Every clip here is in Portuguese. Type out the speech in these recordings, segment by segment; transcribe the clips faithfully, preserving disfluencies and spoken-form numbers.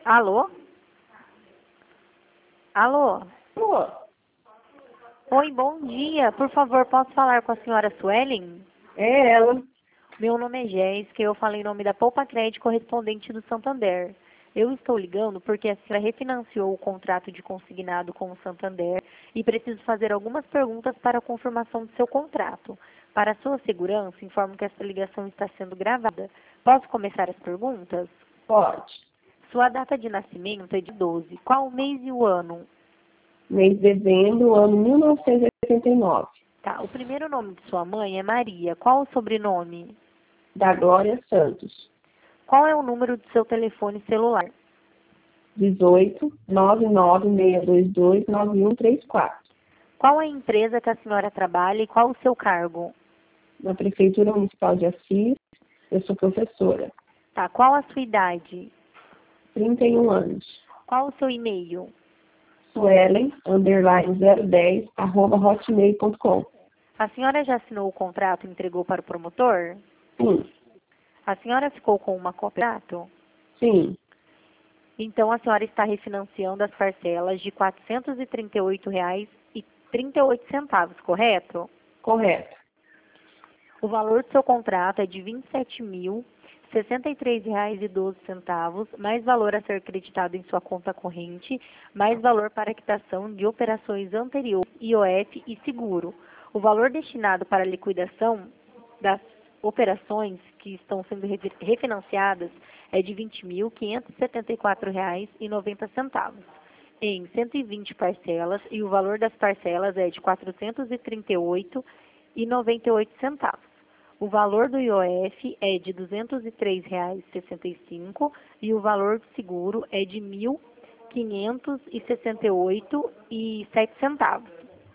Alô? Alô? Pô, Oi, bom dia. Por favor, posso falar com a senhora Suelen? é ela. Meu nome é Jéssica e eu falo em nome da Poupa Crédito correspondente do Santander. Eu estou ligando porque a senhora refinanciou o contrato de consignado com o Santander e preciso fazer algumas perguntas para a confirmação do seu contrato. Para sua segurança, informo que essa ligação está sendo gravada. Posso começar as perguntas? Pode. Sua data de nascimento é de doze. Qual o mês e o ano? Mês de dezembro, ano mil novecentos e oitenta e nove. Tá, o primeiro nome de sua mãe é Maria. Qual o sobrenome? Da Glória Santos. Qual é o número do seu telefone celular? dezoito, nove nove seis dois dois, nove um três quatro. Qual é a empresa que a senhora trabalha e qual o seu cargo? Na Prefeitura Municipal de Assis, eu sou professora. Tá, qual a sua idade? trinta e um anos. Qual o seu e-mail? Suelen, underline zero dez, arroba hotmail ponto com. A senhora já assinou o contrato e entregou para o promotor? Sim, A senhora ficou com uma cópia do contrato? sim, Então, a senhora está refinanciando as parcelas de quatrocentos e trinta e oito reais e trinta e oito centavos, correto? correto. O valor do seu contrato é de vinte e sete mil, sessenta e três reais e doze centavos, mais valor a ser creditado em sua conta corrente, mais valor para quitação de operações anteriores, I O F e seguro. O valor destinado para a liquidação das operações que estão sendo refi- refinanciadas é de vinte mil, quinhentos e setenta e quatro reais e noventa centavos, em cento e vinte parcelas, e o valor das parcelas é de quatrocentos e trinta e oito reais e noventa e oito centavos. O valor do I O F é de duzentos e três reais e sessenta e cinco centavos e o valor do seguro é de mil quinhentos e sessenta e oito reais e sete centavos.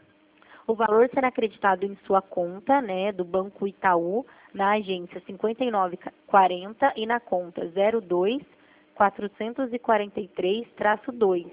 O valor será acreditado em sua conta, né, do Banco Itaú, na agência cinquenta e nove quarenta e na conta zero dois quatrocentos e quarenta e três dois.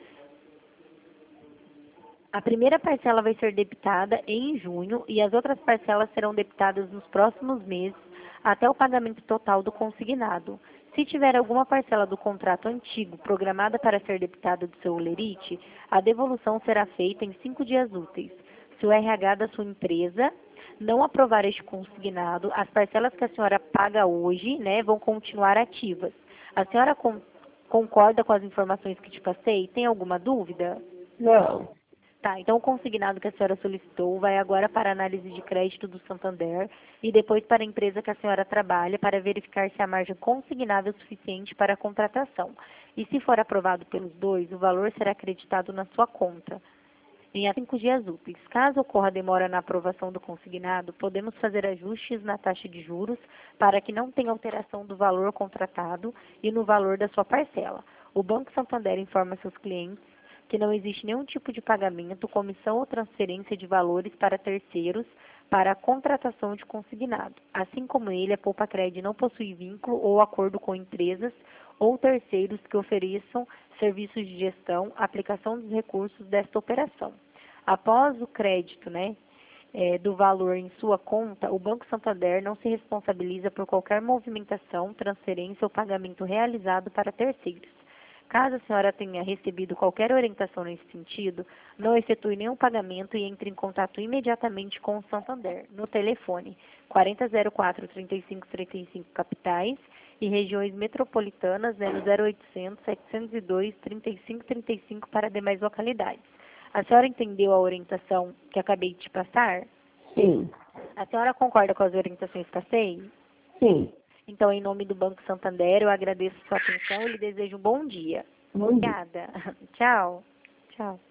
A primeira parcela vai ser debitada em junho e as outras parcelas serão debitadas nos próximos meses até o pagamento total do consignado. Se tiver alguma parcela do contrato antigo programada para ser debitada do seu holerite, a devolução será feita em cinco dias úteis. Se o R H da sua empresa não aprovar este consignado, as parcelas que a senhora paga hoje, né, vão continuar ativas. A senhora con- concorda com as informações que te passei? Tem alguma dúvida? Não, Tá, então o consignado que a senhora solicitou vai agora para a análise de crédito do Santander e depois para a empresa que a senhora trabalha para verificar se a margem consignável é suficiente para a contratação. E se for aprovado pelos dois, o valor será acreditado na sua conta em até cinco dias úteis. Caso ocorra demora na aprovação do consignado, podemos fazer ajustes na taxa de juros para que não tenha alteração do valor contratado e no valor da sua parcela. O Banco Santander informa seus clientes que não existe nenhum tipo de pagamento, comissão ou transferência de valores para terceiros para a contratação de consignado. Assim como ele, a Poupa Crédito não possui vínculo ou acordo com empresas ou terceiros que ofereçam serviços de gestão, aplicação dos recursos desta operação. Após o crédito, né, é, do valor em sua conta, o Banco Santander não se responsabiliza por qualquer movimentação, transferência ou pagamento realizado para terceiros. Caso a senhora tenha recebido qualquer orientação nesse sentido, não efetue nenhum pagamento e entre em contato imediatamente com o Santander, no telefone quarenta zero quatro, trinta e cinco trinta e cinco capitais e regiões metropolitanas, né, no zero oitocentos, setecentos e dois, trinta e cinco trinta e cinco para demais localidades. A senhora entendeu a orientação que acabei de te passar? sim, A senhora concorda com as orientações que passei? sim. Então, em nome do Banco Santander, eu agradeço sua atenção e lhe desejo um bom dia. Bom dia. Obrigada. Tchau. Tchau.